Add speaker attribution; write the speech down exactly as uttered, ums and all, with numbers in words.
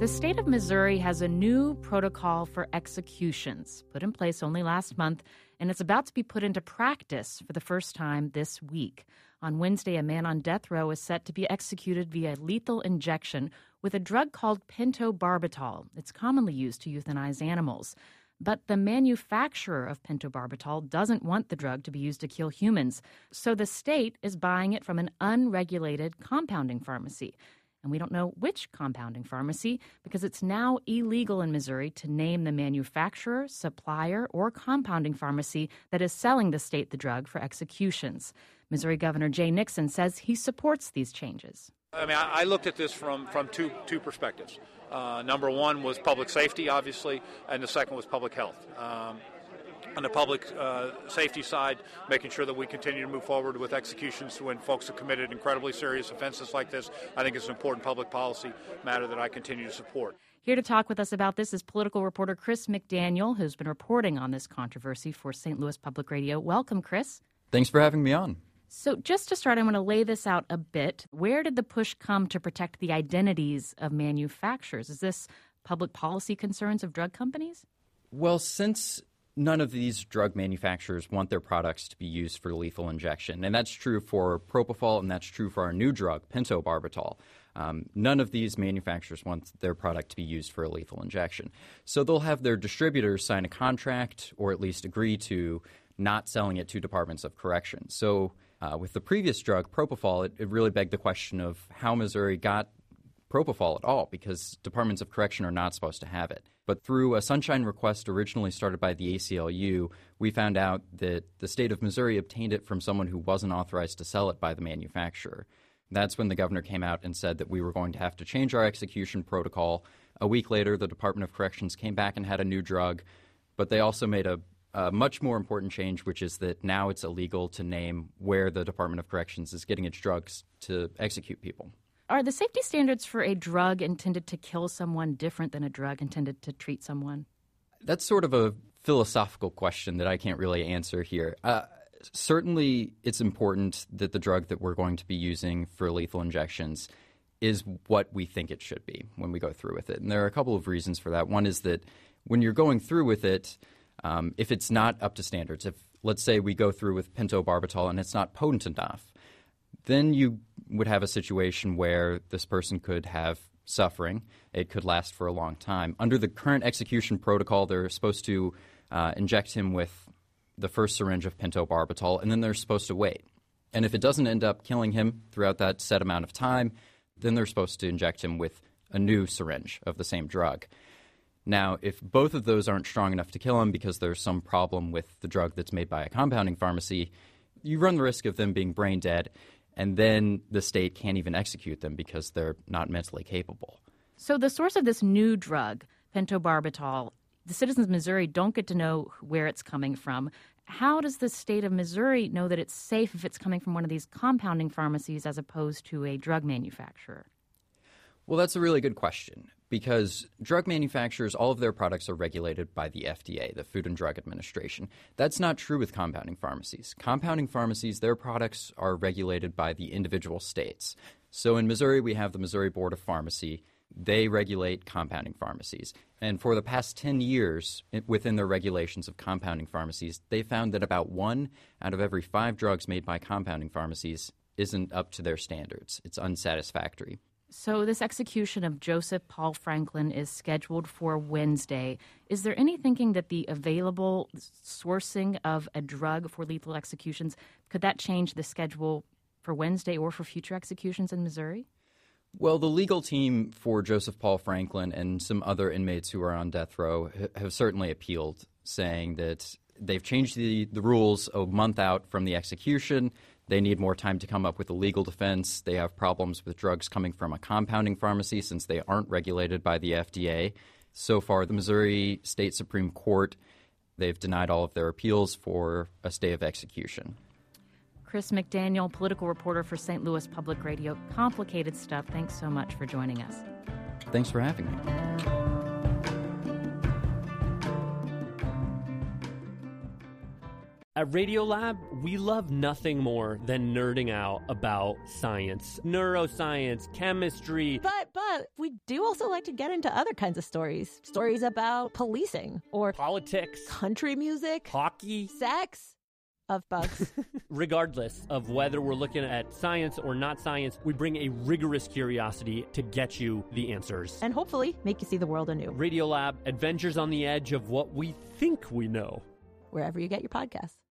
Speaker 1: The state of Missouri has a new protocol for executions put in place only last month, and it's about to be put into practice for the first time this week. On Wednesday, a man on death row is set to be executed via lethal injection with a drug called pentobarbital. It's commonly used to euthanize animals. But the manufacturer of pentobarbital doesn't want the drug to be used to kill humans, so the state is buying it from an unregulated compounding pharmacy. And we don't know which compounding pharmacy because it's now illegal in Missouri to name the manufacturer, supplier, or compounding pharmacy that is selling the state the drug for executions. Missouri Governor Jay Nixon says he supports these changes.
Speaker 2: I mean, I looked at this from, from two two perspectives. Uh, number one was public safety, obviously, and the second was public health. Um, on the public uh, safety side, making sure that we continue to move forward with executions when folks have committed incredibly serious offenses like this, I think it's an important public policy matter that I continue to support.
Speaker 1: Here to talk with us about this is political reporter Chris McDaniel, who's been reporting on this controversy for Saint Louis Public Radio. Welcome, Chris.
Speaker 3: Thanks for having me on.
Speaker 1: So just to start, I want to lay this out a bit. Where did the push come to protect the identities of manufacturers? Is this public policy concerns of drug companies?
Speaker 3: Well, since none of these drug manufacturers want their products to be used for lethal injection, and that's true for propofol and that's true for our new drug, pentobarbital. Um, none of these manufacturers want their product to be used for a lethal injection. So they'll have their distributors sign a contract or at least agree to not selling it to departments of correction. So uh, with the previous drug, propofol, it, it really begged the question of how Missouri got propofol at all, because departments of correction are not supposed to have it. But through a sunshine request originally started by the A C L U, we found out that the state of Missouri obtained it from someone who wasn't authorized to sell it by the manufacturer. That's when the governor came out and said that we were going to have to change our execution protocol. A week later, the Department of Corrections came back and had a new drug, but they also made a, a much more important change, which is that now it's illegal to name where the Department of Corrections is getting its drugs to execute people.
Speaker 1: Are the safety standards for a drug intended to kill someone different than a drug intended to treat someone?
Speaker 3: That's sort of a philosophical question that I can't really answer here. Uh, certainly, it's important that the drug that we're going to be using for lethal injections is what we think it should be when we go through with it. And there are a couple of reasons for that. One is that when you're going through with it, um, if it's not up to standards, if let's say we go through with pentobarbital and it's not potent enough, then you would have a situation where this person could have suffering. It could last for a long time. Under the current execution protocol, they're supposed to uh, inject him with the first syringe of pentobarbital, and then they're supposed to wait. And if it doesn't end up killing him throughout that set amount of time, then they're supposed to inject him with a new syringe of the same drug. Now, if both of those aren't strong enough to kill him because there's some problem with the drug that's made by a compounding pharmacy, you run the risk of them being brain dead, and then the state can't even execute them because they're not mentally capable.
Speaker 1: So the source of this new drug, pentobarbital, the citizens of Missouri don't get to know where it's coming from. How does the state of Missouri know that it's safe if it's coming from one of these compounding pharmacies as opposed to a drug manufacturer?
Speaker 3: Well, that's a really good question, because drug manufacturers, all of their products are regulated by the F D A, the Food and Drug Administration. That's not true with compounding pharmacies. Compounding pharmacies, their products are regulated by the individual states. So in Missouri, we have the Missouri Board of Pharmacy. They regulate compounding pharmacies. And for the past ten years, within their regulations of compounding pharmacies, they found that about one out of every five drugs made by compounding pharmacies isn't up to their standards. It's unsatisfactory.
Speaker 1: So this execution of Joseph Paul Franklin is scheduled for Wednesday. Is there any thinking that the available sourcing of a drug for lethal executions, could that change the schedule for Wednesday or for future executions in Missouri?
Speaker 3: Well, the legal team for Joseph Paul Franklin and some other inmates who are on death row have certainly appealed, saying that they've changed the, the rules a month out from the execution. They need more time to come up with a legal defense. They have problems with drugs coming from a compounding pharmacy since they aren't regulated by the F D A. So far, the Missouri State Supreme Court, they've denied all of their appeals for a stay of execution.
Speaker 1: Chris McDaniel, political reporter for Saint Louis Public Radio. Complicated stuff. Thanks so much for joining us.
Speaker 3: Thanks for having me.
Speaker 4: At Radiolab, we love nothing more than nerding out about science, neuroscience, chemistry.
Speaker 5: But, but, we do also like to get into other kinds of stories. Stories about policing or
Speaker 4: politics,
Speaker 5: country music,
Speaker 4: hockey,
Speaker 5: sex. Of bugs.
Speaker 4: Regardless of whether we're looking at science or not science, we bring a rigorous curiosity to get you the answers.
Speaker 5: And hopefully make you see the world anew.
Speaker 4: Radiolab, adventures on the edge of what we think we know.
Speaker 5: Wherever you get your podcasts.